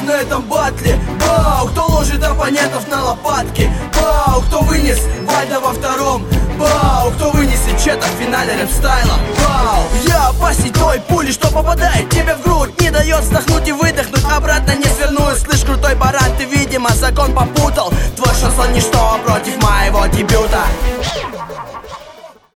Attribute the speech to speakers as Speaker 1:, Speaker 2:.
Speaker 1: на этом батле. Бау, кто ложит оппонентов на лопатки. Бау, кто вынес Вальда во втором. Бау, кто вынесет Чета в финале рэп-стайла. Бау, я опасней той пули, что попадает тебе в грудь, не дает вздохнуть и выдохнуть, обратно не свернусь. Слышь, крутой баран, ты, видимо, закон попутал. Твой шансон ничто против моего дебюта.